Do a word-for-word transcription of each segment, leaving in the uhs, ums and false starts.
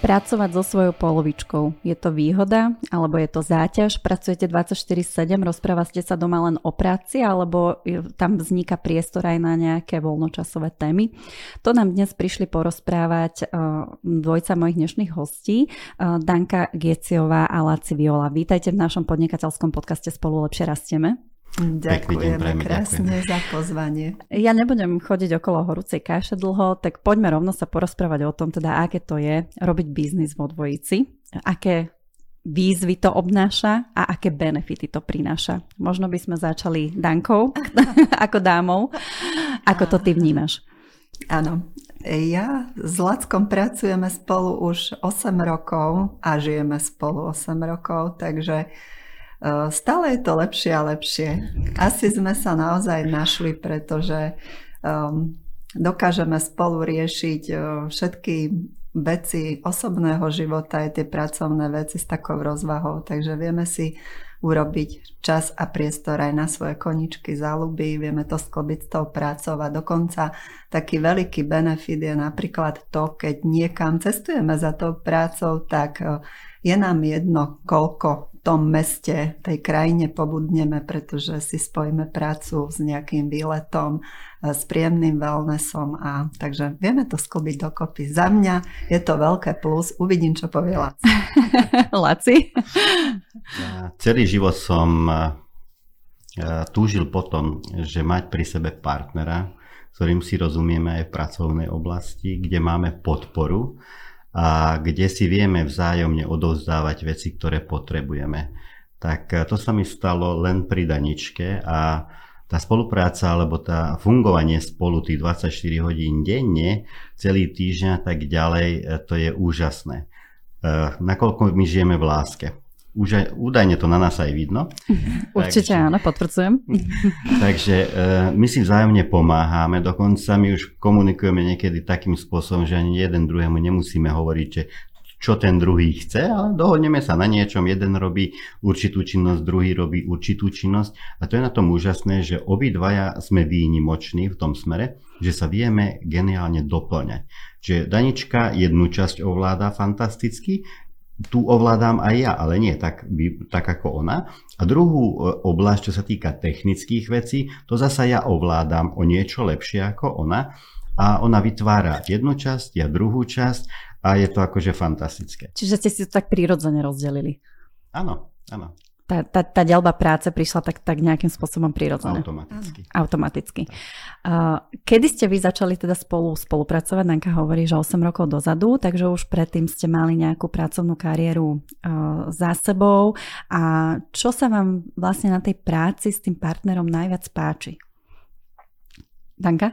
Pracovať so svojou polovičkou. Je to výhoda, alebo je to záťaž? Pracujete dvadsaťštyri sedem, rozprávate sa doma len o práci, alebo tam vzniká priestor aj na nejaké voľnočasové témy? To nám dnes prišli porozprávať uh, dvojca mojich dnešných hostí, uh, Danka Gieciová a Laci Viola. Vítajte v našom podnikateľskom podcaste Spolu lepšie rastieme. Ďakujeme krásne za pozvanie. Ja nebudem chodiť okolo horúcej kaše dlho, tak poďme rovno sa porozprávať o tom, teda aké to je robiť biznis vo dvojici, aké výzvy to obnáša a aké benefity to prináša. Možno by sme začali Dankou ako dámou. Ako to ty vnímaš? Áno, ja s Lackom pracujeme spolu už osem rokov a žijeme spolu osem rokov, takže stále je to lepšie a lepšie. Asi sme sa naozaj našli, pretože um, dokážeme spolu riešiť uh, všetky veci osobného života, aj tie pracovné veci s takou rozvahou, takže vieme si urobiť čas a priestor aj na svoje koničky, záľuby, vieme to sklbiť s tou prácou a dokonca taký veľký benefit je napríklad to, keď niekam cestujeme za tou prácou, tak uh, je nám jedno, koľko v tom meste, tej krajine pobudneme, pretože si spojíme prácu s nejakým výletom, s príjemným wellnessom a takže vieme to sklbiť dokopy. Za mňa je to veľké plus. Uvidím, čo povie Laci. Laci? Ja, celý život som túžil potom, že mať pri sebe partnera, s ktorým si rozumieme aj v pracovnej oblasti, kde máme podporu a kde si vieme vzájomne odovzdávať veci, ktoré potrebujeme. Tak to sa mi stalo len pri Daničke a tá spolupráca alebo tá fungovanie spolu tých dvadsaťštyri hodín denne, celý týždeň a tak ďalej, to je úžasné. Nakoľko my žijeme v láske. Už údajne to na nás aj vidno. Určite Takže, áno, potvrdzujem. Takže my si vzájomne pomáhame, dokonca my už komunikujeme niekedy takým spôsobom, že ani jeden druhému nemusíme hovoriť, že čo ten druhý chce, ale dohodneme sa na niečom, jeden robí určitú činnosť, druhý robí určitú činnosť a to je na tom úžasné, že obidvaja sme výnimoční v tom smere, že sa vieme geniálne doplňať. Čiže Danička jednu časť ovláda fantasticky, tu ovládam aj ja, ale nie tak, tak ako ona. A druhú oblasť, čo sa týka technických vecí, to zasa ja ovládam o niečo lepšie ako ona. A ona vytvára jednu časť, ja druhú časť a je to akože fantastické. Čiže ste si to tak prirodzene rozdelili? Áno, áno. Tá, tá, tá deľba práce prišla tak, tak nejakým spôsobom prirodzene. Automaticky. Automaticky. Uh, kedy ste vy začali teda spolu spolupracovať? Danka hovorí, že osem rokov dozadu, takže už predtým ste mali nejakú pracovnú kariéru uh, za sebou. A čo sa vám vlastne na tej práci s tým partnerom najviac páči? Danka?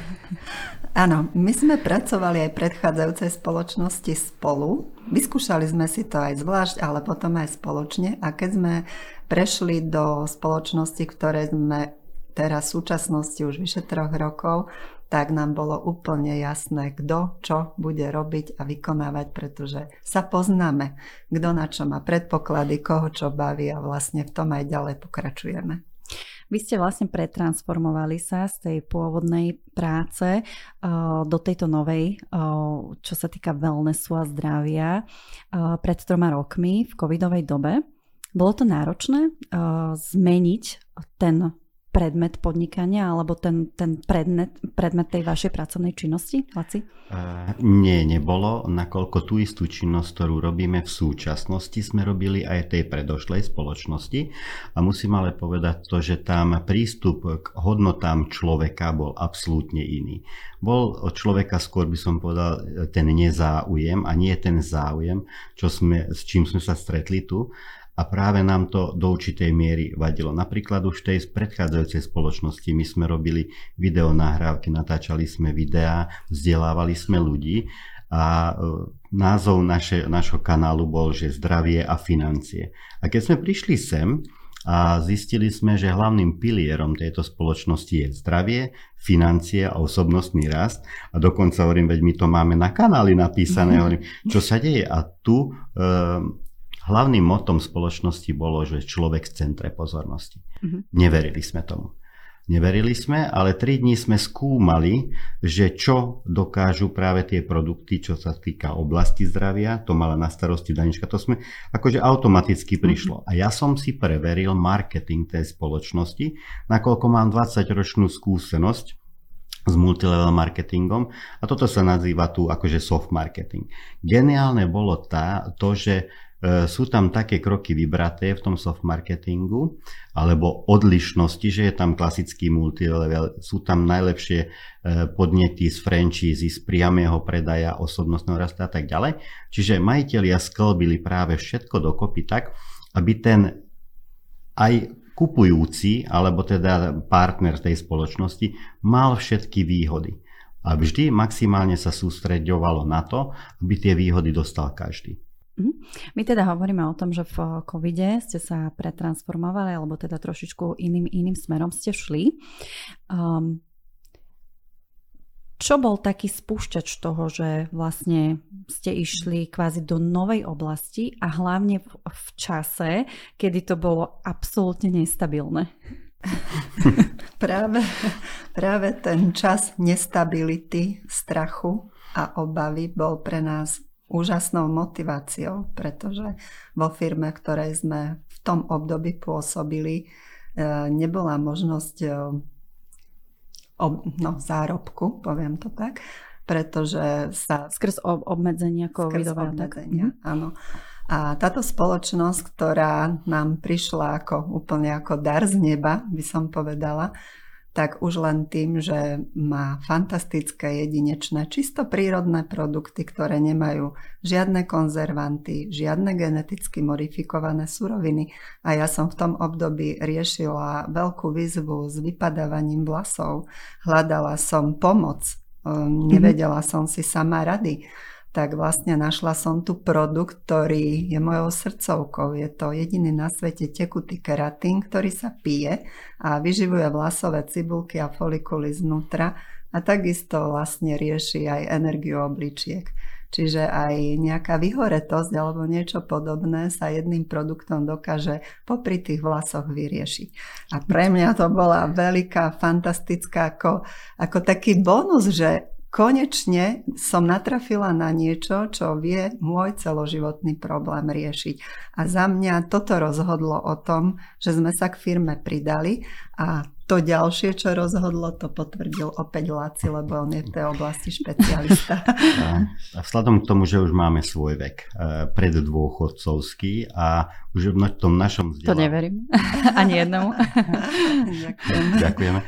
Áno, my sme pracovali aj v predchádzajúcej spoločnosti spolu. Vyskúšali sme si to aj zvlášť, ale potom aj spoločne. A keď sme prešli do spoločnosti, ktoré sme teraz v súčasnosti už vyše troch rokov, tak nám bolo úplne jasné, kto čo bude robiť a vykonávať, pretože sa poznáme, kto na čo má predpoklady, koho čo baví a vlastne v tom aj ďalej pokračujeme. Vy ste vlastne pretransformovali sa z tej pôvodnej práce uh, do tejto novej, uh, čo sa týka wellnessu a zdravia, uh, pred troma rokmi v covidovej dobe. Bolo to náročné uh, zmeniť ten predmet podnikania alebo ten, ten predmet, predmet tej vašej pracovnej činnosti, Laci? Uh, nie, nebolo, nakoľko tú istú činnosť, ktorú robíme v súčasnosti, sme robili aj tej predošlej spoločnosti a musím ale povedať to, že tam prístup k hodnotám človeka bol absolútne iný. Bol od človeka skôr, by som povedal, ten nezáujem a nie ten záujem, čo sme, s čím sme sa stretli tu. A práve nám to do určitej miery vadilo. Napríklad už v tej predchádzajúcej spoločnosti my sme robili videonahrávky, natáčali sme videá, vzdelávali sme ľudí a názov naše, našho kanálu bol, že zdravie a financie. A keď sme prišli sem a zistili sme, že hlavným pilierom tejto spoločnosti je zdravie, financie a osobnostný rast a dokonca hovorím, veď my to máme na kanáli napísané, hovorím, čo sa deje a tu... Um, Hlavným motom spoločnosti bolo, že človek v centre pozornosti. Uh-huh. Neverili sme tomu. Neverili sme, ale tri dní sme skúmali, že čo dokážu práve tie produkty, čo sa týka oblasti zdravia, to mala na starosti Danička, to sme akože automaticky prišlo. A ja som si preveril marketing tej spoločnosti, nakoľko mám dvadsaťročnú skúsenosť s multilevel marketingom a toto sa nazýva tu akože soft marketing. Geniálne bolo tá, to, že sú tam také kroky vybraté v tom soft marketingu alebo odlišnosti, že je tam klasický multilevel, sú tam najlepšie podnety z franchízy, z priamého predaja, osobnostného rastu a tak ďalej. Čiže majitelia sklbili práve všetko dokopy tak, aby ten aj kupujúci alebo teda partner tej spoločnosti mal všetky výhody. A vždy maximálne sa sústreďovalo na to, aby tie výhody dostal každý. My teda hovoríme o tom, že v covide ste sa pretransformovali, alebo teda trošičku iným, iným smerom ste šli. Um, čo bol taký spúšťač toho, že vlastne ste išli kvázi do novej oblasti a hlavne v, v čase, kedy to bolo absolútne nestabilné? práve, práve ten čas nestability, strachu a obavy bol pre nás úžasnou motiváciou, pretože vo firme, v ktorej sme v tom období pôsobili, nebola možnosť ob, no, zárobku, poviem to tak, pretože sa... Skrz obmedzenia covidové. Skrz obmedzenia, áno. A táto spoločnosť, ktorá nám prišla ako, úplne ako dar z neba, by som povedala, tak už len tým, že má fantastické, jedinečné, čisto prírodné produkty, ktoré nemajú žiadne konzervanty, žiadne geneticky modifikované suroviny. A ja som v tom období riešila veľkú výzvu s vypadávaním vlasov. Hľadala som pomoc, nevedela som si sama rady. Tak vlastne našla som tu produkt, ktorý je mojou srdcovkou. Je to jediný na svete tekutý keratín, ktorý sa pije a vyživuje vlasové cibulky a folikuly znútra a takisto vlastne rieši aj energiu obličiek. Čiže aj nejaká vyhoretosť alebo niečo podobné sa jedným produktom dokáže popri tých vlasoch vyriešiť. A pre mňa to bola veľká, fantastická ako, ako taký bonus, že konečne som natrafila na niečo, čo vie môj celoživotný problém riešiť. A za mňa toto rozhodlo o tom, že sme sa k firme pridali a to ďalšie, čo rozhodlo, to potvrdil opäť Laci, lebo on je v tej oblasti špecialista. A vzhľadom k tomu, že už máme svoj vek, preddôchodcovský a už v tom našom vzdelávaní... To neverím. Ani jednomu. Ďakujeme. Ďakujeme.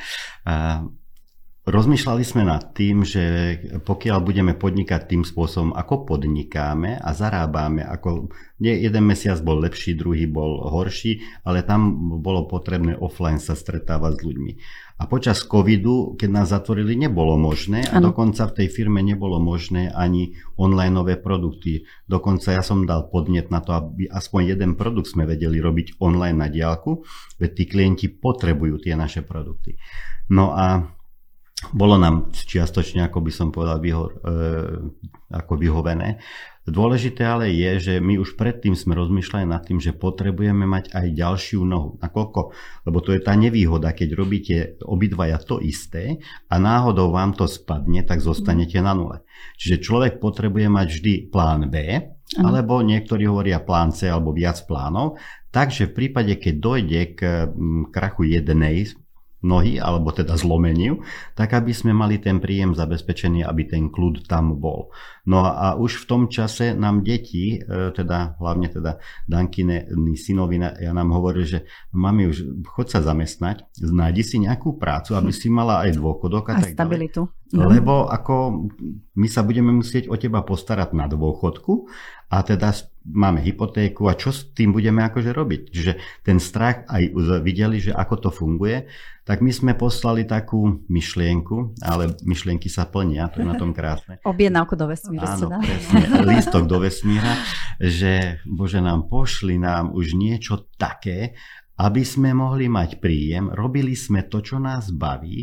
Rozmýšľali sme nad tým, že pokiaľ budeme podnikať tým spôsobom, ako podnikáme a zarábame, ako nie, jeden mesiac bol lepší, druhý bol horší, ale tam bolo potrebné offline sa stretávať s ľuďmi. A počas covidu, keď nás zatvorili, nebolo možné a ano. Dokonca v tej firme nebolo možné ani onlineové produkty. Dokonca ja som dal podnet na to, aby aspoň jeden produkt sme vedeli robiť online na diaľku, veď tí klienti potrebujú tie naše produkty. No a bolo nám čiastočne, ako by som povedal, vyho, e, ako vyhovené. Dôležité ale je, že my už predtým sme rozmýšľali nad tým, že potrebujeme mať aj ďalšiu nohu. Nakoľko? Lebo to je tá nevýhoda, keď robíte obidvaja to isté a náhodou vám to spadne, tak zostanete na nule. Čiže človek potrebuje mať vždy plán B, alebo niektorí hovoria plán C alebo viac plánov. Takže v prípade, keď dojde k krachu jednej nohy, alebo teda zlomeniu, tak aby sme mali ten príjem zabezpečený, aby ten kľud tam bol. No a už v tom čase nám deti, teda hlavne teda Dankine synovi, ja nám hovorili, že mami, už chod sa zamestnať, nájdi si nejakú prácu, aby si mala aj dôchodok a, a tak stabilitu. Ďalej. Lebo ako my sa budeme musieť o teba postarať na dôchodku a teda máme hypotéku a čo s tým budeme akože robiť. Čiže ten strach aj videli, že ako to funguje, tak my sme poslali takú myšlienku, ale myšlienky sa plnia, to je na tom krásne. Objednávku do vesmíra. Áno, presne, lístok do vesmíra, že Bože, nám pošli nám už niečo také, aby sme mohli mať príjem, robili sme to, čo nás baví,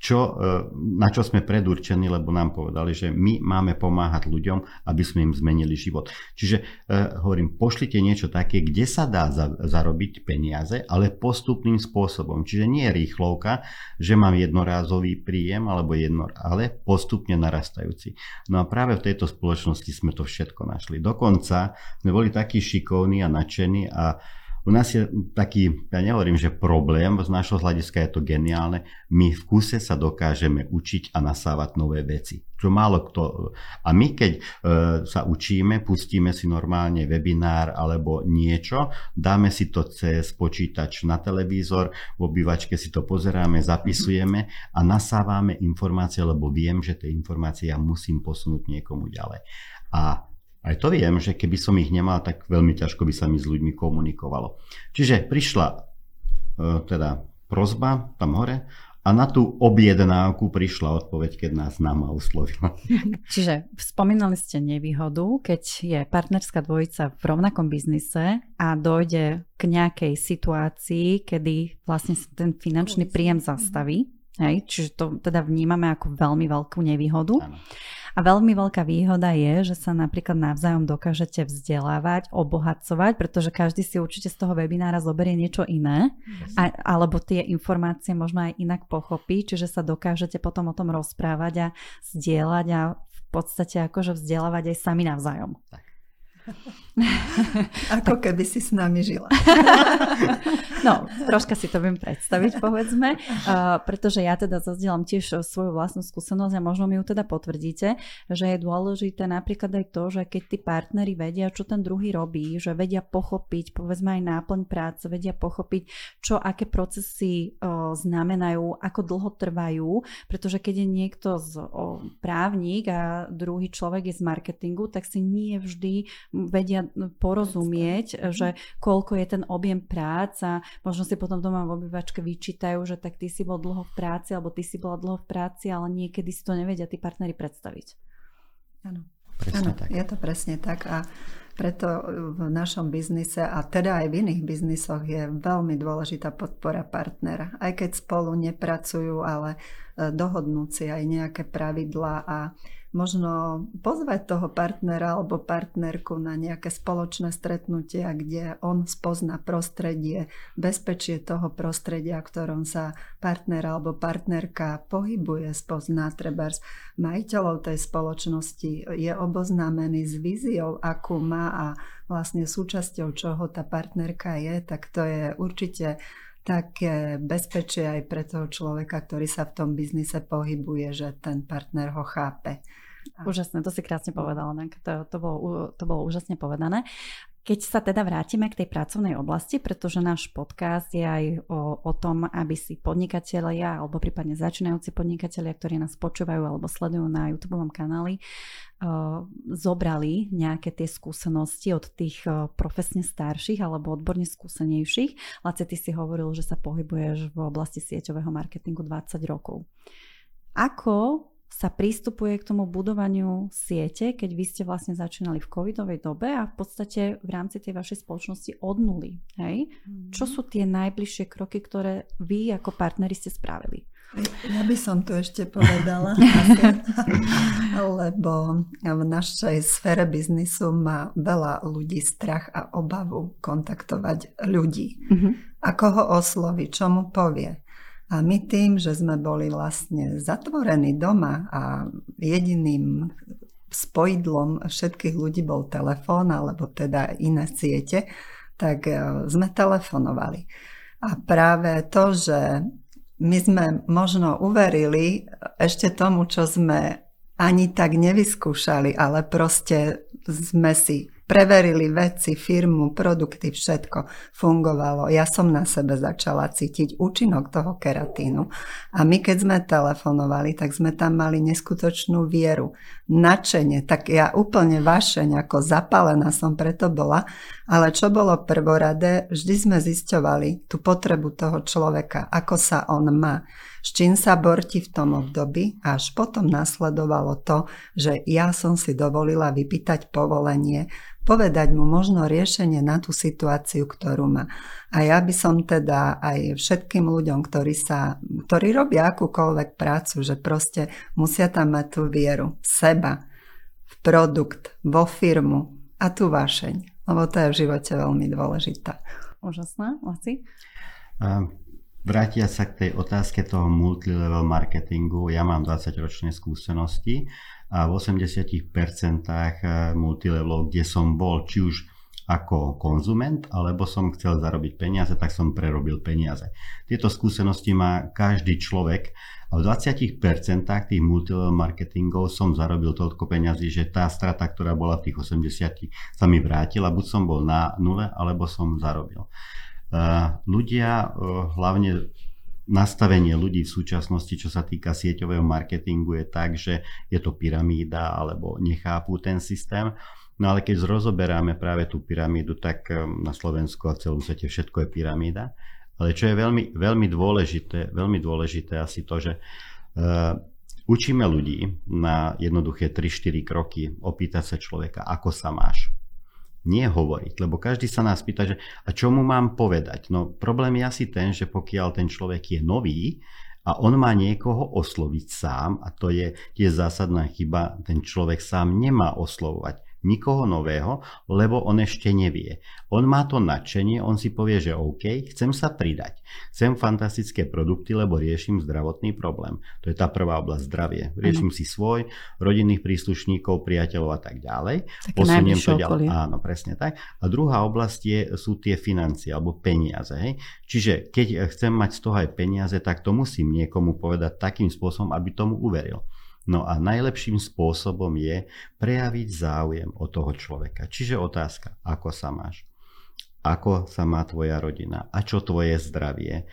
čo, na čo sme predurčení, lebo nám povedali, že my máme pomáhať ľuďom, aby sme im zmenili život. Čiže uh, hovorím, pošlite niečo také, kde sa dá za, zarobiť peniaze, ale postupným spôsobom. Čiže nie je rýchlovka, že mám jednorázový príjem, alebo jedno, ale postupne narastajúci. No a práve v tejto spoločnosti sme to všetko našli. Dokonca sme boli takí šikovní a nadšení a u nás je taký, ja nehovorím, že problém, z nášho hľadiska je to geniálne, my v kuse sa dokážeme učiť a nasávať nové veci. Čo málo kto. A my keď e, sa učíme, pustíme si normálne webinár alebo niečo, dáme si to cez počítač na televízor, v obývačke si to pozeráme, zapisujeme a nasávame informácie, lebo viem, že tie informácie ja musím posunúť niekomu ďalej. A aj to viem, že keby som ich nemal, tak veľmi ťažko by sa mi s ľuďmi komunikovalo. Čiže prišla e, teda prosba tam hore a na tú objednávku prišla odpoveď, keď nás náma oslovila. Čiže spomínali ste nevýhodu, keď je partnerská dvojica v rovnakom biznise a dojde k nejakej situácii, kedy vlastne sa ten finančný príjem zastaví. Hej? Čiže to teda vnímame ako veľmi veľkú nevýhodu. Áno. A veľmi veľká výhoda je, že sa napríklad navzájom dokážete vzdelávať, obohacovať, pretože každý si určite z toho webinára zoberie niečo iné, a, alebo tie informácie možno aj inak pochopí, čiže sa dokážete potom o tom rozprávať a zdieľať a v podstate akože vzdelávať aj sami navzájom. Tak. Ako keby si s nami žila. No, troška si to viem predstaviť, povedzme, uh, pretože ja teda zazdielam tiež svoju vlastnú skúsenosť a možno mi ju teda potvrdíte, že je dôležité napríklad aj to, že keď tí partneri vedia, čo ten druhý robí, že vedia pochopiť, povedzme aj náplň práce, vedia pochopiť, čo, aké procesy uh, znamenajú, ako dlho trvajú, pretože keď je niekto z uh, právnik a druhý človek je z marketingu, tak si nie vždy vedia porozumieť, že koľko je ten objem prác a možno si potom doma v obývačke vyčítajú, že tak ty si bol dlho v práci alebo ty si bola dlho v práci, ale niekedy si to nevedia tí partneri predstaviť. Áno, Áno je to presne tak a preto v našom biznise a teda aj v iných biznisoch je veľmi dôležitá podpora partnera. Aj keď spolu nepracujú, ale dohodnúť si aj nejaké pravidlá a možno pozvať toho partnera alebo partnerku na nejaké spoločné stretnutia, kde on spozná prostredie, bezpečie toho prostredia, v ktorom sa partner alebo partnerka pohybuje, spozná trebárs majiteľov tej spoločnosti, je oboznámený s víziou, akú má a vlastne súčasťou čoho tá partnerka je, tak to je určite také bezpečie aj pre toho človeka, ktorý sa v tom biznise pohybuje, že ten partner ho chápe. Úžasné, to si krásne povedala, to, to, bolo, to bolo úžasne povedané. Keď sa teda vrátime k tej pracovnej oblasti, pretože náš podcast je aj o, o tom, aby si podnikatelia alebo prípadne začínajúci podnikatelia, ktorí nás počúvajú alebo sledujú na YouTubeovom kanáli, uh, zobrali nejaké tie skúsenosti od tých uh, profesne starších alebo odborne skúsenejších. Laci, ty si hovoril, že sa pohybuješ v oblasti sieťového marketingu dvadsať rokov. Ako sa prístupuje k tomu budovaniu siete, keď vy ste vlastne začínali v covidovej dobe a v podstate v rámci tej vašej spoločnosti od nuly. Hej? Mm. Čo sú tie najbližšie kroky, ktoré vy ako partneri ste spravili? Ja by som tu ešte povedala, lebo v našej sfére biznisu má veľa ľudí strach a obavu kontaktovať ľudí. Mm-hmm. Ako ho osloví, čo mu povie. A my tým, že sme boli vlastne zatvorení doma a jediným spojidlom všetkých ľudí bol telefón alebo teda iné siete, tak sme telefonovali. A práve to, že my sme možno uverili ešte tomu, čo sme ani tak nevyskúšali, ale proste sme si preverili veci, firmu, produkty, všetko fungovalo. Ja som na sebe začala cítiť účinok toho keratínu. A my keď sme telefonovali, tak sme tam mali neskutočnú vieru, nadšenie. Tak ja úplne vašeň, ako zapálená som preto bola. Ale čo bolo prvoradé, vždy sme zisťovali tú potrebu toho človeka, ako sa on má, s čím sa borti v tom období, a až potom nasledovalo to, že ja som si dovolila vypýtať povolenie, povedať mu možno riešenie na tú situáciu, ktorú má. A ja by som teda aj všetkým ľuďom, ktorí, sa, ktorí robia akúkoľvek prácu, že proste musia tam mať tú vieru v seba, v produkt, vo firmu a tú vášeň. Lebo to je v živote veľmi dôležité. Úžasné, Laci? Vrátia sa k tej otázke toho multilevel marketingu. Ja mám dvadsaťročné skúsenosti a v osemdesiat percent multilevelov, kde som bol, či už ako konzument, alebo som chcel zarobiť peniaze, tak som prerobil peniaze. Tieto skúsenosti má každý človek a v dvadsať percent tých multilevel marketingov som zarobil toľko peňazí, že tá strata, ktorá bola v tých osemdesiatich, sa mi vrátila. Buď som bol na nule, alebo som zarobil. Ľudia, hlavne nastavenie ľudí v súčasnosti, čo sa týka sieťového marketingu, je tak, že je to pyramída, alebo nechápu ten systém. No ale keď rozoberáme práve tú pyramídu, tak na Slovensku a v celom svete všetko je pyramída. Ale čo je veľmi, veľmi dôležité, veľmi dôležité asi to, že uh, učíme ľudí na jednoduché tri štyri kroky opýtať sa človeka, ako sa máš. Nie hovoriť, lebo každý sa nás pýta, že a čo mu mám povedať? No problém je asi ten, že pokiaľ ten človek je nový a on má niekoho osloviť sám, a to je tiež zásadná chyba, ten človek sám nemá oslovovať nikoho nového, lebo on ešte nevie. On má to nadšenie, on si povie, že OK, chcem sa pridať. Chcem fantastické produkty, lebo riešim zdravotný problém. To je tá prvá oblasť, zdravie. Riešim ano. si svoj, rodinných príslušníkov, priateľov a tak ďalej. Také Posuniem to ďalej. Áno, presne tak. A druhá oblasť je, sú tie financie alebo peniaze. Hej? Čiže keď chcem mať z toho aj peniaze, tak to musím niekomu povedať takým spôsobom, aby tomu uveril. No a najlepším spôsobom je prejaviť záujem o toho človeka. Čiže otázka, ako sa máš? Ako sa má tvoja rodina? A čo tvoje zdravie? E,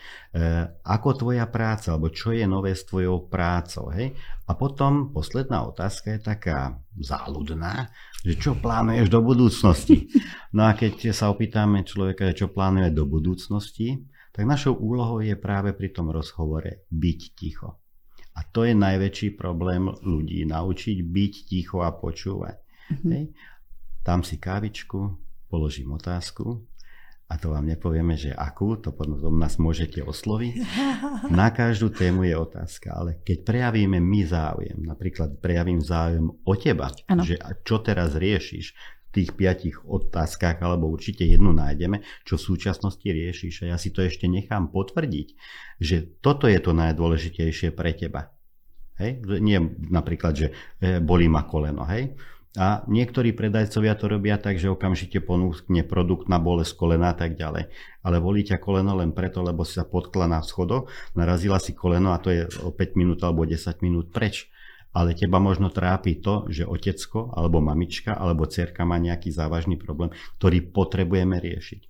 ako tvoja práca? Alebo čo je nové s tvojou prácou? Hej? A potom posledná otázka je taká záľudná, že čo plánuješ do budúcnosti? No a keď sa opýtame človeka, čo plánuje do budúcnosti, tak našou úlohou je práve pri tom rozhovore byť ticho. A to je najväčší problém ľudí, naučiť byť ticho a počúvať. Mm-hmm. Hej. Dám si kávičku, položím otázku a to vám nepovieme, že akú, to potom nás môžete osloviť. Na každú tému je otázka, ale keď prejavíme my záujem, napríklad prejavím záujem o teba, ano. Že čo teraz riešiš, tých piatich otázkach, alebo určite jednu nájdeme, čo v súčasnosti riešiš. A ja si to ešte nechám potvrdiť, že toto je to najdôležitejšie pre teba. Hej? Nie napríklad, že bolí ma koleno. Hej? A niektorí predajcovia to robia tak, že okamžite ponúkne produkt na bolesť kolena a tak ďalej. Ale bolí ťa koleno len preto, lebo si sa potkla na schodoch, narazila si koleno a to je o päť minút alebo desať minút preč. Ale teba možno trápi to, že otecko, alebo mamička, alebo dcerka má nejaký závažný problém, ktorý potrebujeme riešiť.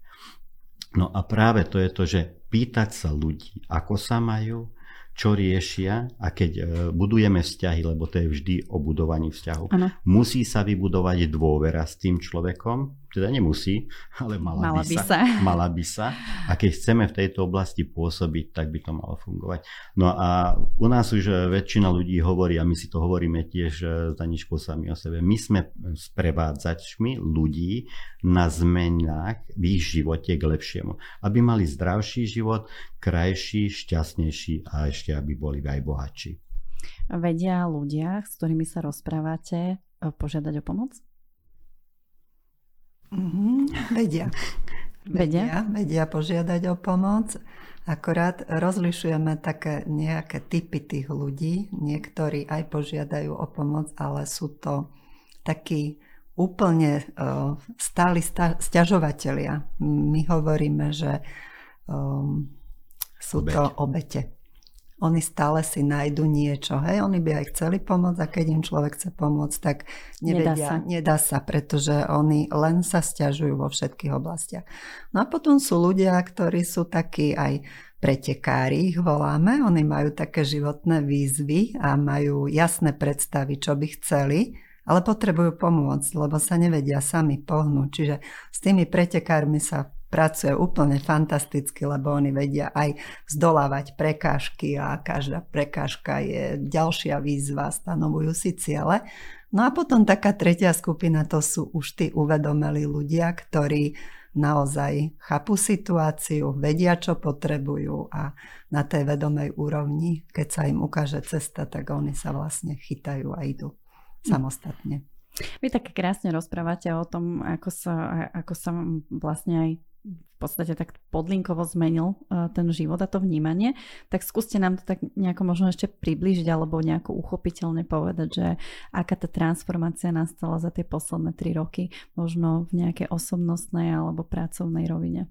No a práve to je to, že pýtať sa ľudí, ako sa majú, čo riešia, a keď budujeme vzťahy, lebo to je vždy o budovaní vzťahu, ano. Musí sa vybudovať dôvera s tým človekom, teda nemusí, ale mala, mala by, by sa, sa. Mala by sa. A keď chceme v tejto oblasti pôsobiť, tak by to malo fungovať. No a u nás už väčšina ľudí hovorí, a my si to hovoríme tiež s Aničkou sami o sebe, my sme sprevádzačmi ľudí na zmenách v ich živote k lepšiemu. Aby mali zdravší život, krajší, šťastnejší a ešte aby boli aj bohatší. Vedia ľudia, s ktorými sa rozprávate, požiadať o pomoc? Mm-hmm, vedia. vedia. Vedia požiadať o pomoc. Akorát rozlišujeme také nejaké typy tých ľudí. Niektorí aj požiadajú o pomoc, ale sú to takí úplne uh, stáli sta- sťažovatelia. My hovoríme, že um, sú Obeť. to obete. Oni stále si nájdu niečo. Hej? Oni by aj chceli pomôcť a keď im človek chce pomôcť, tak nevedia, nedá sa. nedá sa, pretože oni len sa sťažujú vo všetkých oblastiach. No a potom sú ľudia, ktorí sú takí aj pretekári, ich voláme. Oni majú také životné výzvy a majú jasné predstavy, čo by chceli ale potrebujú pomôcť, lebo sa nevedia sami pohnúť. Čiže s tými pretekármi sa pracuje úplne fantasticky, lebo oni vedia aj zdolávať prekážky a každá prekážka je ďalšia výzva, stanovujú si ciele. No a potom taká tretia skupina, to sú už tí uvedomelí ľudia, ktorí naozaj chápu situáciu, vedia, čo potrebujú a na tej vedomej úrovni, keď sa im ukáže cesta, tak oni sa vlastne chytajú a idú samostatne. Vy tak krásne rozprávate o tom, ako sa, ako sa vlastne aj v podstate tak podlinkovo zmenil ten život a to vnímanie. Tak skúste nám to tak nejako možno ešte priblížiť alebo nejako uchopiteľne povedať, že aká tá transformácia nastala za tie posledné tri roky, možno v nejakej osobnostnej alebo pracovnej rovine.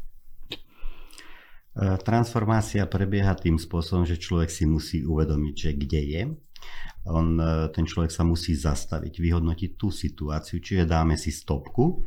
Transformácia prebieha tým spôsobom, že človek si musí uvedomiť, že kde je. On, ten človek sa musí zastaviť, vyhodnotiť tú situáciu, čiže dáme si stopku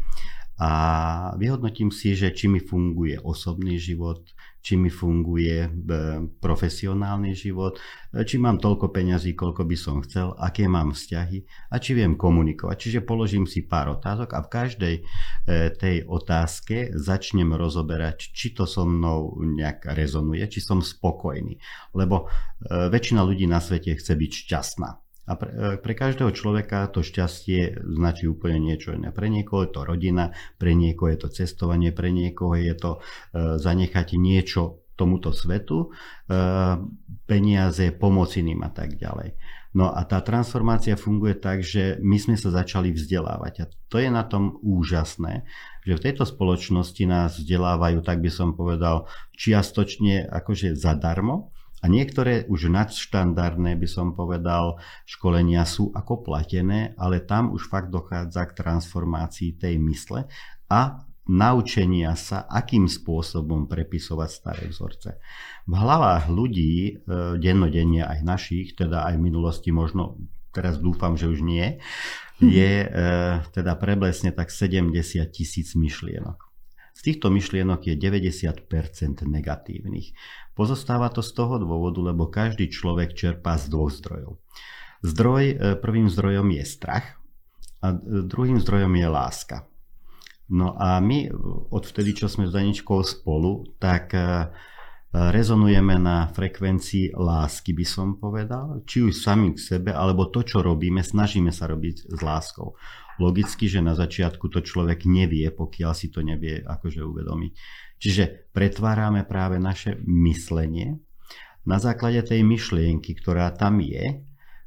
a vyhodnotím si, že či mi funguje osobný život, či mi funguje profesionálny život, či mám toľko peňazí, koľko by som chcel, aké mám vzťahy a či viem komunikovať. Čiže položím si pár otázok a v každej tej otázke začnem rozoberať, či to so mnou nejak rezonuje, či som spokojný. Lebo väčšina ľudí na svete chce byť šťastná. A pre, pre každého človeka to šťastie značí úplne niečo iné. Pre niekoho je to rodina, pre niekoho je to cestovanie, pre niekoho je to e, zanechať niečo tomuto svetu, e, peniaze, pomoc iným a tak ďalej. No a tá transformácia funguje tak, že my sme sa začali vzdelávať. A to je na tom úžasné, že v tejto spoločnosti nás vzdelávajú, tak by som povedal, čiastočne akože zadarmo. A niektoré už nadštandardné, by som povedal, školenia sú ako platené, ale tam už fakt dochádza k transformácii tej mysle a naučenia sa, akým spôsobom prepisovať staré vzorce. V hlavách ľudí, e, dennodenne aj našich, teda aj v minulosti možno, teraz dúfam, že už nie, je e, teda preblesne tak sedemdesiat tisíc myšlienok. Z týchto myšlienok je deväťdesiat percent negatívnych. Pozostáva to z toho dôvodu, lebo každý človek čerpá z dvoch zdrojov. Zdroj, prvým zdrojom je strach a druhým zdrojom je láska. No a my odvtedy, čo sme s Daničkou spolu, tak rezonujeme na frekvencii lásky, by som povedal, či už sami k sebe, alebo to, čo robíme, snažíme sa robiť s láskou. Logicky, že na začiatku to človek nevie, pokiaľ si to nevie akože uvedomiť. Čiže pretvárame práve naše myslenie. Na základe tej myšlienky, ktorá tam je,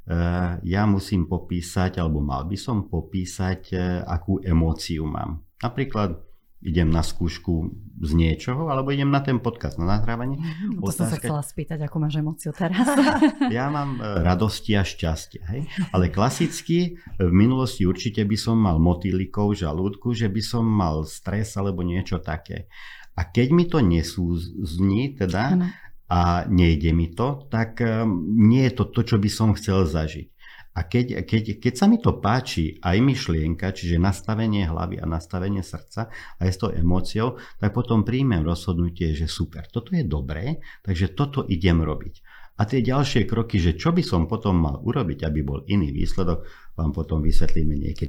ja musím popísať, alebo mal by som popísať, akú emóciu mám. Napríklad idem na skúšku z niečoho, alebo idem na ten podcast, na nahrávanie. Mm, to som sa chcela spýtať, akú máš emóciu teraz. Ja mám radosti a šťastie. Hej? Ale klasicky v minulosti určite by som mal motýlikov v žalúdku, že by som mal stres alebo niečo také. A keď mi to nesúzní, teda, ano. A nejde mi to, tak nie je to to, čo by som chcel zažiť. A keď, keď, keď sa mi to páči, aj myšlienka, čiže nastavenie hlavy a nastavenie srdca, aj s tou emóciou, tak potom príjmem rozhodnutie, že super, toto je dobré, takže toto idem robiť. A tie ďalšie kroky, že čo by som potom mal urobiť, aby bol iný výsledok, vám potom vysvetlíme niekedy.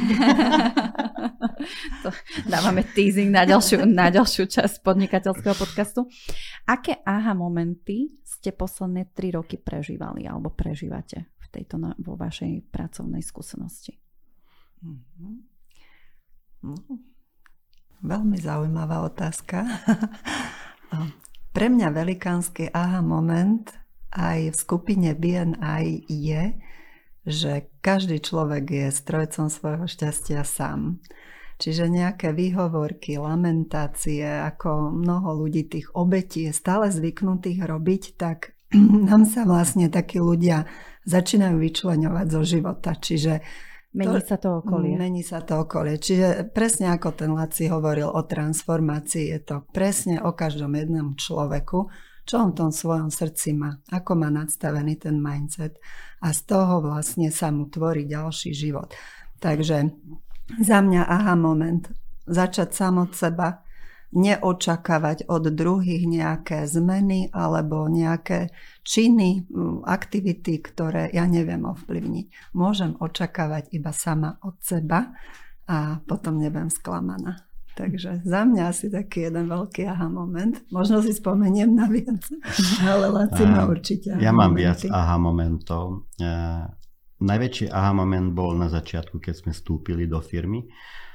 To dávame teasing na ďalšiu, na ďalšiu časť podnikateľského podcastu. Aké aha momenty ste posledné tri roky prežívali alebo prežívate v tejto, vo vašej pracovnej skúsenosti? Mm-hmm. No, veľmi zaujímavá otázka. Pre mňa velikánsky aha moment aj v skupine bé en í je, že každý človek je strojcom svojho šťastia sám. Čiže nejaké výhovorky, lamentácie, ako mnoho ľudí tých obetí je stále zvyknutých robiť, tak nám sa vlastne takí ľudia začínajú vyčleňovať zo života. Čiže mení to, sa to okolie. Mení sa to okolie. Čiže presne ako ten Laci hovoril o transformácii, je to presne o každom jednom človeku, čo on v tom svojom srdci má, ako má nadstavený ten mindset a z toho vlastne sa mu tvorí ďalší život. Takže za mňa aha moment, začať sám od seba, neočakávať od druhých nejaké zmeny alebo nejaké činy, aktivity, ktoré ja neviem ovplyvniť. Môžem očakávať iba sama od seba a potom nebudem sklamaná. Takže za mňa asi taký jeden veľký aha moment. Možno si spomeniem na viac, ale Laci má určite aha Ja mám momenty. viac aha momentov. Uh, najväčší aha moment bol na začiatku, keď sme vstúpili do firmy.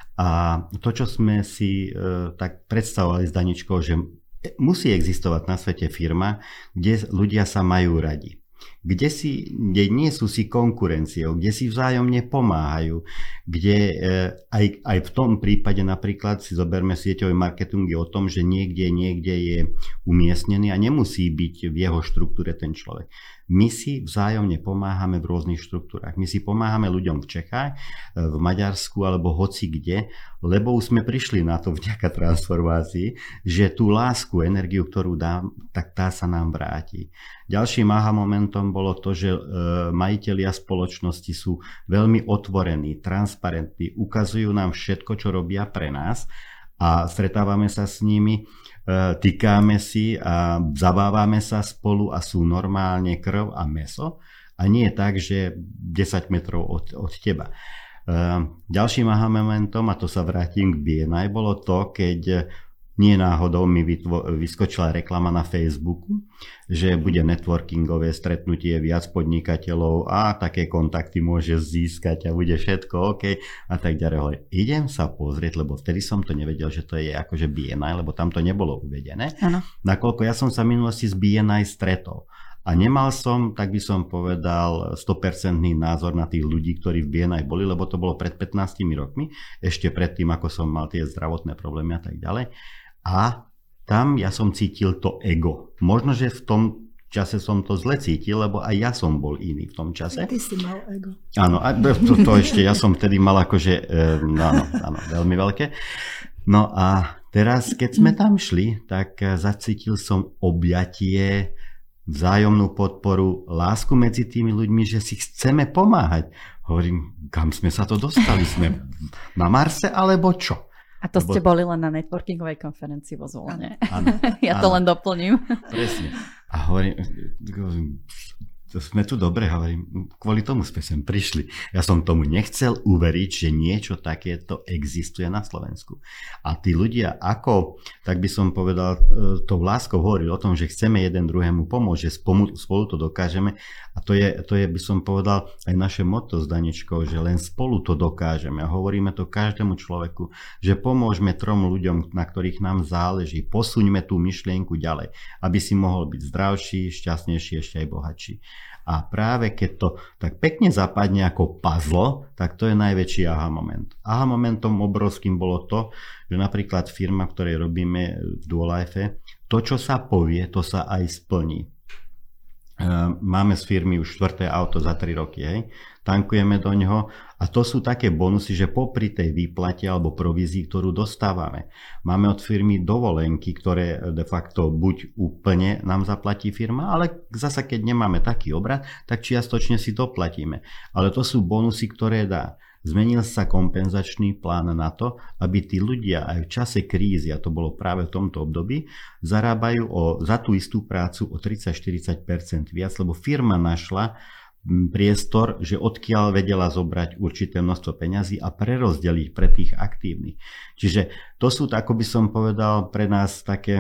A to, čo sme si uh, tak predstavovali s Daničkou, že musí existovať na svete firma, kde ľudia sa majú radi. Kde, si, kde nie sú si konkurenciou, kde si vzájomne pomáhajú, kde e, aj, aj v tom prípade napríklad si zoberme sieťový marketing je o tom, že niekde, niekde je umiestnený a nemusí byť v jeho štruktúre ten človek. My si vzájomne pomáhame v rôznych štruktúrach. My si pomáhame ľuďom v Čechách, v Maďarsku alebo hoci kde, lebo už sme prišli na to vďaka transformácii, že tú lásku, energiu, ktorú dám, tak tá sa nám vráti. Ďalším aha momentom bolo to, že e, majitelia spoločnosti sú veľmi otvorení, transparentní, ukazujú nám všetko, čo robia pre nás a stretávame sa s nimi, tykáme si a zabávame sa spolu a sú normálne krv a mäso a nie je tak, že desať metrov od, od teba. Ďalším aha momentom, a to sa vrátim k bé en í, bolo to, keď nie náhodou mi vytvo- vyskočila reklama na Facebooku, že bude networkingové stretnutie viac podnikateľov a také kontakty môže získať a bude všetko OK a tak ďalej. Idem sa pozrieť, lebo vtedy som to nevedel, že to je akože bé en í, lebo tam to nebolo uvedené. Ano. Nakoľko ja som sa v minulosti s bé en í stretol. A nemal som, tak by som povedal, sto percent názor na tých ľudí, ktorí v bé en í boli, lebo to bolo pred pätnástimi rokmi, ešte predtým, ako som mal tie zdravotné problémy a tak ďalej. A tam ja som cítil to ego. Možno, že v tom čase som to zle cítil, lebo aj ja som bol iný v tom čase. Ty si mal ego. Áno, a to, to ešte ja som vtedy mal akože, e, áno, áno, veľmi veľké. No a teraz, keď sme tam šli, tak zacítil som objatie, vzájomnú podporu, lásku medzi tými ľuďmi, že si chceme pomáhať. Hovorím, kam sme sa to dostali? Sme na Marse alebo čo? A to Lebo... ste boli len na networkingovej konferencii vo Zvolene. Áno, ja to áno. len doplním. Presne. A hovorím, to sme tu dobre, hovorím, kvôli tomu sme sem prišli. Ja som tomu nechcel uveriť, že niečo takéto existuje na Slovensku. A tí ľudia, ako, tak by som povedal, tou láskou hovorili o tom, že chceme jeden druhému pomôcť, že spolu, spolu to dokážeme. A to je, to je, by som povedal, aj naše motto s Daničkou, že len spolu to dokážeme. A hovoríme to každému človeku, že pomôžeme trom ľuďom, na ktorých nám záleží. Posuňme tú myšlienku ďalej, aby si mohol byť zdravší, šťastnejší, ešte aj bohatší. A práve keď to tak pekne zapadne ako puzzle, tak to je najväčší aha moment. Aha momentom obrovským bolo to, že napríklad firma, v ktorej robíme v Duolife, to, čo sa povie, to sa aj splní. Máme z firmy už štvrté auto za tri roky, hej. Tankujeme do ňoho a to sú také bonusy, že popri tej výplate alebo provízii, ktorú dostávame. Máme od firmy dovolenky, ktoré de facto buď úplne nám zaplatí firma, ale zasa keď nemáme taký obrad, tak čiastočne si to platíme. Ale to sú bonusy, ktoré dá. Zmenil sa kompenzačný plán na to, aby tí ľudia aj v čase krízy, a to bolo práve v tomto období, zarábajú o, za tú istú prácu o tridsať až štyridsať percent viac, lebo firma našla priestor, že odkiaľ vedela zobrať určité množstvo peňazí a prerozdeliť pre tých aktívnych. Čiže to sú, ako by som povedal, pre nás také,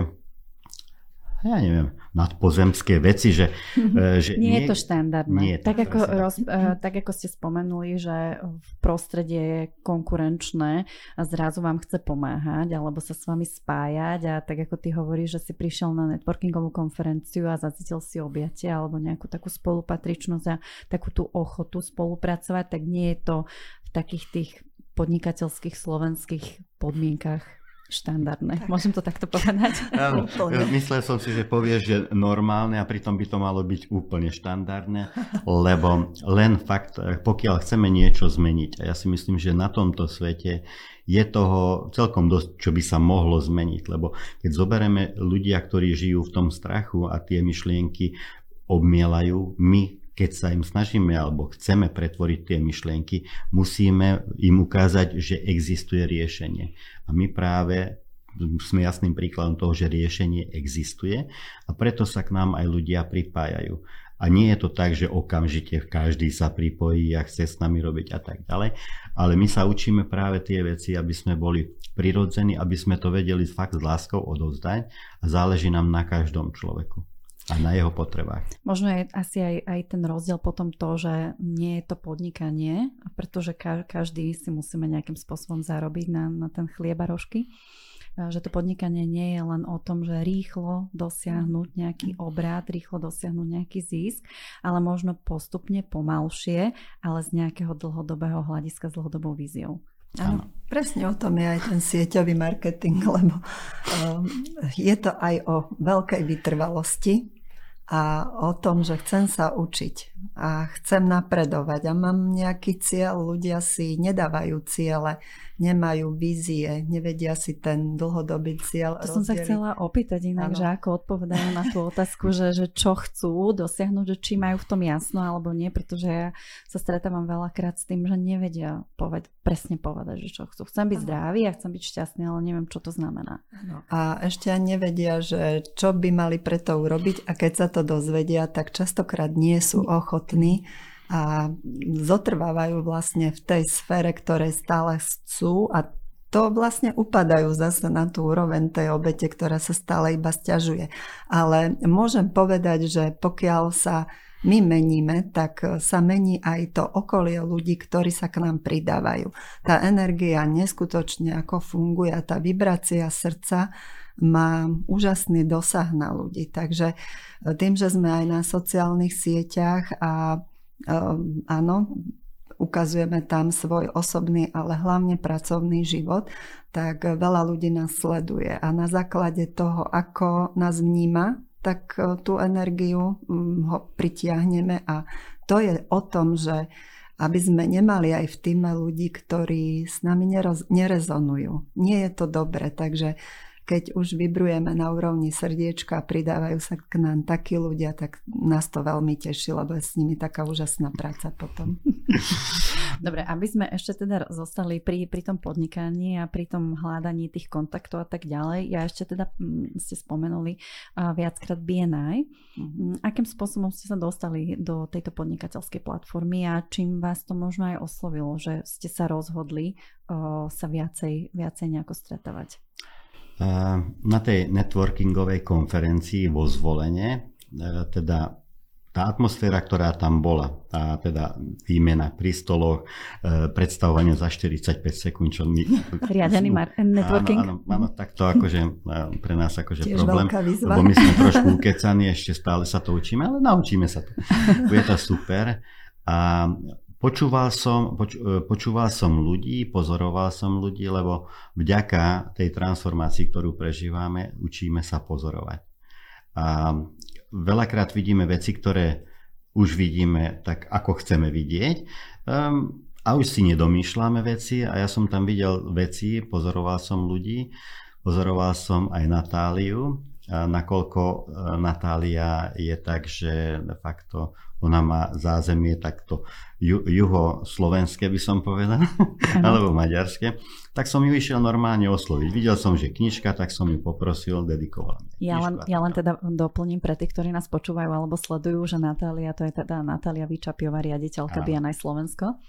ja neviem, nadpozemské veci, že... že nie, nie je to štandardné. Nie je to tak, ako roz, tak ako ste spomenuli, že v prostredie je konkurenčné a zrazu vám chce pomáhať alebo sa s vami spájať a tak ako ty hovoríš, že si prišiel na networkingovú konferenciu a zacítil si objatie alebo nejakú takú spolupatričnosť a takú tú ochotu spolupracovať, tak nie je to v takých tých podnikateľských slovenských podmienkach štandardné. Tak. Môžem to takto povedať? Áno, myslel som si, že povieš, že normálne a pritom by to malo byť úplne štandardné, lebo len fakt, pokiaľ chceme niečo zmeniť, a ja si myslím, že na tomto svete je toho celkom dosť, čo by sa mohlo zmeniť, lebo keď zoberieme ľudia, ktorí žijú v tom strachu a tie myšlienky obmielajú, my keď sa im snažíme alebo chceme pretvoriť tie myšlienky, musíme im ukázať, že existuje riešenie. A my práve sme jasným príkladom toho, že riešenie existuje a preto sa k nám aj ľudia pripájajú. A nie je to tak, že okamžite každý sa pripojí a chce s nami robiť a tak ďalej, ale my sa učíme práve tie veci, aby sme boli prirodzení, aby sme to vedeli fakt s láskou odovzdať a záleží nám na každom človeku a na jeho potrebách. Možno je asi aj, aj ten rozdiel potom to, že nie je to podnikanie, pretože každý si musíme nejakým spôsobom zarobiť na, na ten chlieb a rožky. Že to podnikanie nie je len o tom, že rýchlo dosiahnuť nejaký obrat, rýchlo dosiahnuť nejaký zisk, ale možno postupne, pomalšie, ale z nejakého dlhodobého hľadiska, s dlhodobou víziou. Áno, presne o tom je aj ten sieťový marketing, lebo um, je to aj o veľkej vytrvalosti a o tom, že chcem sa učiť a chcem napredovať a mám nejaký cieľ. Ľudia si nedávajú ciele, nemajú vízie, nevedia si ten dlhodobý cieľ To rozdeliť. Som sa chcela opýtať inak, ano. Že ako odpovedajú na tú otázku, že, že čo chcú dosiahnuť, že či majú v tom jasno alebo nie, pretože ja sa stretávam veľakrát s tým, že nevedia povedať, presne povedať, že čo chcú. Chcem byť ano. Zdravý a chcem byť šťastný, ale neviem, čo to znamená. Ano. A ešte ani nevedia, že čo by mali preto urobiť a keď sa to dozvedia, tak častokrát nie sú ochotní a zotrvávajú vlastne v tej sfére, ktoré stále chcú a to vlastne upadajú zase na tú úroveň tej obete, ktorá sa stále iba sťažuje. Ale môžem povedať, že pokiaľ sa my meníme, tak sa mení aj to okolie ľudí, ktorí sa k nám pridávajú. Tá energia neskutočne ako funguje a tá vibrácia srdca má úžasný dosah na ľudí. Takže tým, že sme aj na sociálnych sieťach a um, áno, ukazujeme tam svoj osobný, ale hlavne pracovný život, tak veľa ľudí nás sleduje. A na základe toho, ako nás vníma, tak tú energiu ho pritiahneme a to je o tom, že aby sme nemali aj v týme ľudí, ktorí s nami neroz, nerezonujú. Nie je to dobre, takže keď už vibrujeme na úrovni srdiečka a pridávajú sa k nám takí ľudia, tak nás to veľmi teší, lebo je s nimi taká úžasná práca potom. Dobre, aby sme ešte teda zostali pri, pri tom podnikaní a pri tom hľadaní tých kontaktov a tak ďalej. Ja ešte teda, ste spomenuli uh, viackrát bé en í. Mm-hmm. Akým spôsobom ste sa dostali do tejto podnikateľskej platformy a čím vás to možno aj oslovilo, že ste sa rozhodli uh, sa viacej, viacej nejako stretávať? Na tej networkingovej konferencii vo Zvolene, teda tá atmosféra, ktorá tam bola, tá teda výmena pri stoloch, predstavovanie za štyridsaťpäť sekúnd, čo my... Riadený networking. Áno, áno, áno, tak to akože pre nás akože Tiež problém, lebo my sme trošku ukecaní, ešte stále sa to učíme, ale naučíme sa to. Je to super. A Počúval som, poč, počúval som ľudí, pozoroval som ľudí, lebo vďaka tej transformácii, ktorú prežívame, učíme sa pozorovať. A veľakrát vidíme veci, ktoré už vidíme tak, ako chceme vidieť. Um, a už si nedomýšľame veci a ja som tam videl veci, pozoroval som ľudí, pozoroval som aj Natáliu, a nakoľko Natália je tak, že de facto ona má zázemie takto ju, juhoslovenské, by som povedal, alebo maďarské, tak som ju išiel normálne osloviť. Videl som, že knižka, tak som ju poprosil, dedikoval. Ja len, ja len teda doplním pre tých, ktorí nás počúvajú alebo sledujú, že Natália, to je teda Natália Vyčapiová, riaditeľka bé en í Slovensko.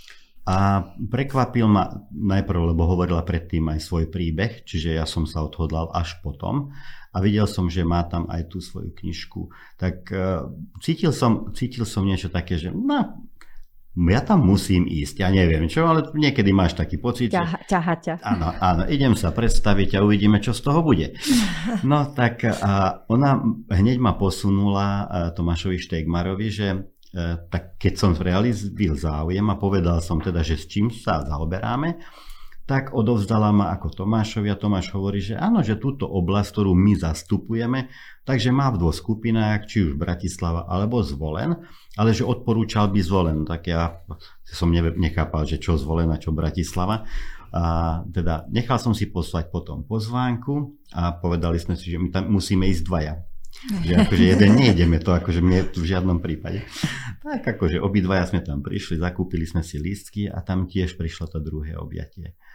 A prekvapil ma najprv, lebo hovorila predtým aj svoj príbeh, čiže ja som sa odhodlal až potom a videl som, že má tam aj tú svoju knižku. Tak uh, cítil som, cítil som niečo také, že no, ja tam musím ísť, ja neviem čo, ale niekedy máš taký pocit, ťaha, ťaha ťa. Áno, áno, idem sa predstaviť a uvidíme, čo z toho bude. No tak uh, ona hneď ma posunula uh, Tomášovi Štegmarovi, že tak keď som realizoval záujem a povedal som teda, že s čím sa zaoberáme, tak odovzdala ma ako Tomášovi a Tomáš hovorí, že áno, že túto oblasť, ktorú my zastupujeme, takže má v dvoch skupinách, či už Bratislava alebo Zvolen, ale že odporúčal by Zvolen. Tak ja som nechápal, že čo Zvolen a čo Bratislava. A teda nechal som si poslať potom pozvánku a povedali sme si, že my tam musíme ísť dvaja. Že akože jeden nejdeme, to akože mne v žiadnom prípade. Tak akože obidvaja sme tam prišli, zakúpili sme si lístky a tam tiež prišlo to druhé objatie.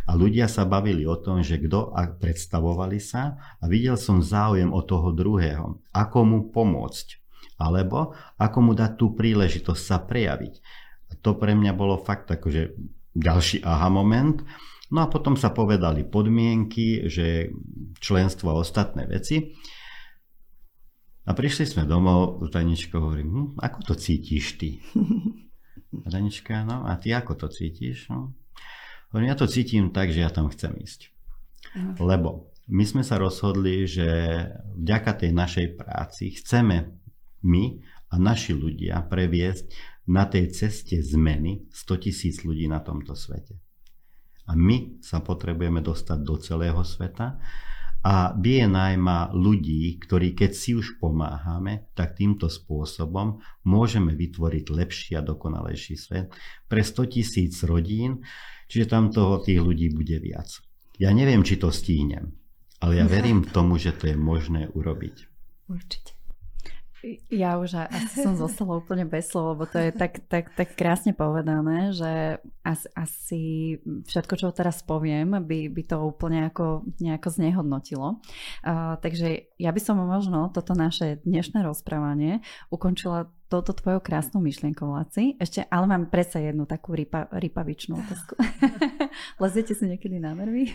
A ľudia sa bavili o tom, že kto, a predstavovali sa a videl som záujem o toho druhého, ako mu pomôcť, alebo ako mu dať tú príležitosť sa prejaviť. A to pre mňa bolo fakt akože ďalší aha moment. No a potom sa povedali podmienky, že členstvo a ostatné veci. A prišli sme domov, Danička hovorím, hm, ako to cítiš ty? A Danička, no a ty ako to cítiš? No? Hovorím, ja to cítim tak, že ja tam chcem ísť. Lebo my sme sa rozhodli, že vďaka tej našej práci chceme my a naši ľudia previesť na tej ceste zmeny stotisíc ľudí na tomto svete. A my sa potrebujeme dostať do celého sveta a bé en í má ľudí, ktorí keď si už pomáhame, tak týmto spôsobom môžeme vytvoriť lepší a dokonalejší svet pre stotisíc rodín, čiže tam toho tých ľudí bude viac. Ja neviem, či to stíhnem, ale ja verím tomu, že to je možné urobiť. Určite. Ja už asi som zostala úplne bez slov, lebo to je tak, tak, tak krásne povedané, že asi, asi všetko, čo teraz poviem, by, by to úplne ako, nejako znehodnotilo. Uh, takže ja by som možno toto naše dnešné rozprávanie ukončila touto tvojou krásnou myšlienkou, Laci. Ešte, ale mám predsa jednu takú rypa, rypavičnú otázku. Leziete si niekedy na nervy?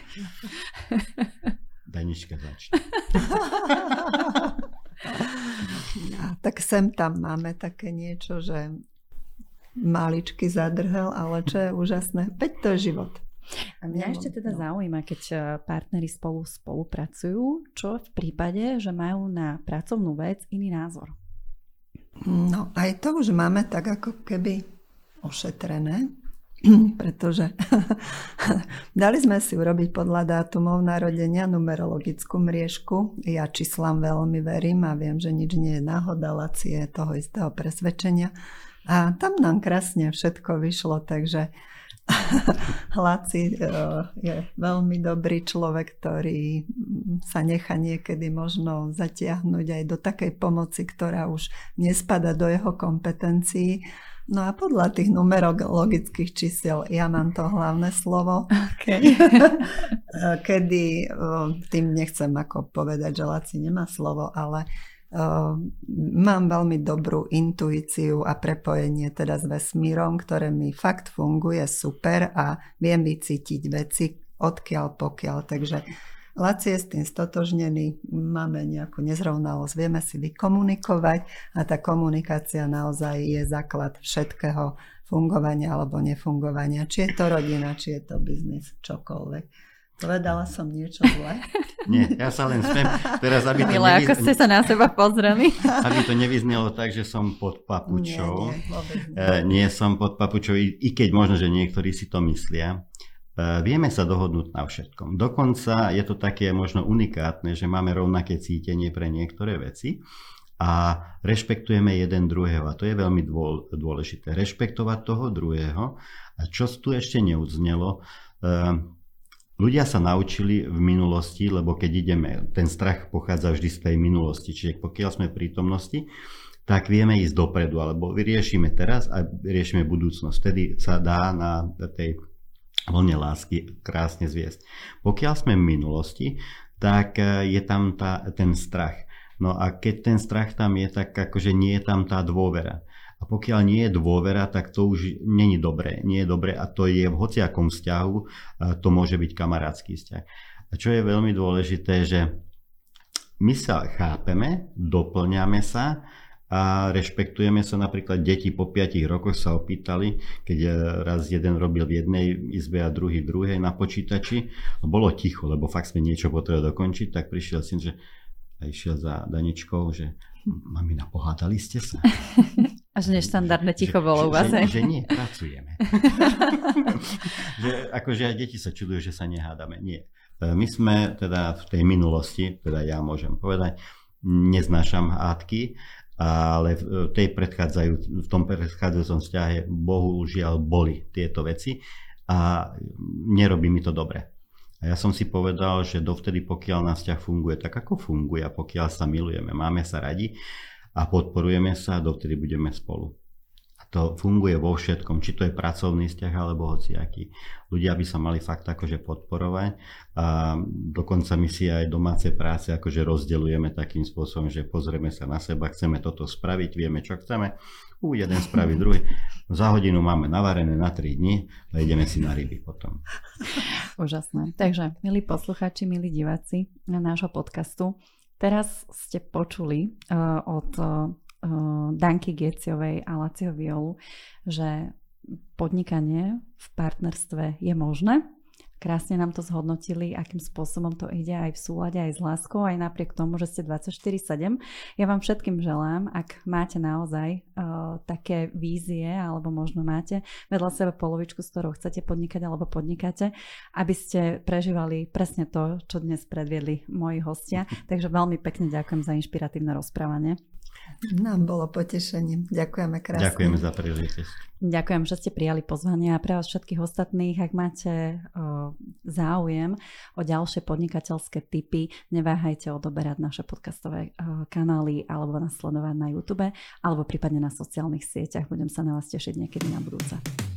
Danička začne. A tak sem tam máme také niečo, že maličky zadrhel, ale čo je úžasné, veď to je život. A mňa no, ešte teda no. zaujíma, keď partneri spolu spolupracujú, čo v prípade, že majú na pracovnú vec iný názor? No aj to už máme tak ako keby ošetrené, pretože dali sme si urobiť podľa dátumov narodenia numerologickú mriežku. Ja číslam veľmi verím a viem, že nič nie je náhoda, Laci je toho istého presvedčenia. A tam nám krásne všetko vyšlo, takže Laci je veľmi dobrý človek, ktorý sa nechá niekedy možno zatiahnuť aj do takej pomoci, ktorá už nespada do jeho kompetencií. No a podľa tých numerologických čísiel ja mám to hlavné slovo. Okay. Kedy, tým nechcem ako povedať, že Laci nemá slovo, ale uh, mám veľmi dobrú intuíciu a prepojenie teda s vesmírom, ktoré mi fakt funguje super a viem vycítiť veci odkiaľ pokiaľ. Takže Laci je s tým stotožnený, máme nejakú nezrovnalosť, vieme si vykomunikovať a tá komunikácia naozaj je základ všetkého fungovania alebo nefungovania. Či je to rodina, či je to biznis, čokoľvek. Povedala som niečo zlé? Nie, ja sa len smiem. Teraz, aby to Milé, nevyz... ako ste sa na seba pozreli. Aby to nevyznelo tak, že som pod papučou. Nie, nie, vôbec nie. E, nie som pod papučou, i, i keď možno, že niektorí si to myslia. Vieme sa dohodnúť na všetkom. Dokonca je to také možno unikátne, že máme rovnaké cítenie pre niektoré veci a rešpektujeme jeden druhého. A to je veľmi dôležité. Rešpektovať toho druhého. A čo tu ešte neudznelo, ľudia sa naučili v minulosti, lebo keď ideme, ten strach pochádza vždy z tej minulosti. Čiže pokiaľ sme v prítomnosti, tak vieme ísť dopredu, alebo vyriešime teraz a riešime budúcnosť. Vtedy sa dá na tej vlne lásky krásne zviesť. Pokiaľ sme v minulosti, tak je tam tá, ten strach. No a keď ten strach tam je, tak akože nie je tam tá dôvera. A pokiaľ nie je dôvera, tak to už není dobré. Nie je dobré a to je v hociakom vzťahu, to môže byť kamarátsky vzťah. A čo je veľmi dôležité, že my sa chápeme, doplňame sa a rešpektujeme sa. Napríklad deti po piatich rokoch sa opýtali, keď raz jeden robil v jednej izbe a druhý v druhej na počítači. Bolo ticho, lebo fakt sme niečo potrebovali dokončiť, tak prišiel syn, že a išiel za Daničkou, že mamina, pohádali ste sa? Až neštandardné ticho bolo u vás. Že, že nie, pracujeme. Že, akože aj deti sa čudujú, že sa nehádame. Nie. My sme teda v tej minulosti, teda ja môžem povedať, neznášam hádky, ale v, tej predchádzajú, v tom predchádzajúcom vzťahe bohužiaľ boli tieto veci a nerobí mi to dobre. A ja som si povedal, že dovtedy, pokiaľ náš vzťah funguje tak, ako funguje, a pokiaľ sa milujeme, máme sa radi a podporujeme sa, dovtedy budeme spolu. A to funguje vo všetkom, či to je pracovný vzťah alebo hociaký. Ľudia by sa mali fakt akože podporovať a dokonca my si aj domáce práce akože rozdeľujeme takým spôsobom, že pozrieme sa na seba, chceme toto spraviť, vieme čo chceme, u jeden spraví druhý. Za hodinu máme navarené na tri dni a ideme si na ryby potom. Úžasné. Takže, milí poslucháči, milí diváci na nášho podcastu, teraz ste počuli uh, od uh, Danky Geciovej a Lacio Violu, že podnikanie v partnerstve je možné. Krásne nám to zhodnotili, akým spôsobom to ide aj v súlade, aj s láskou, aj napriek tomu, že ste dvadsaťštyri sedem. Ja vám všetkým želám, ak máte naozaj uh, také vízie, alebo možno máte vedľa seba polovičku, s ktorou chcete podnikať alebo podnikáte, aby ste prežívali presne to, čo dnes predviedli moji hostia. Takže veľmi pekne ďakujem za inšpiratívne rozprávanie. Nám bolo potešením. Ďakujeme krásne. Ďakujeme za príležitosť. Ďakujem, že ste prijali pozvanie a pre vás všetkých ostatných, ak máte o, záujem o ďalšie podnikateľské tipy, neváhajte odoberať naše podcastové o, kanály alebo nás sledovať na YouTube alebo prípadne na sociálnych sieťach. Budem sa na vás tešiť niekedy na budúce.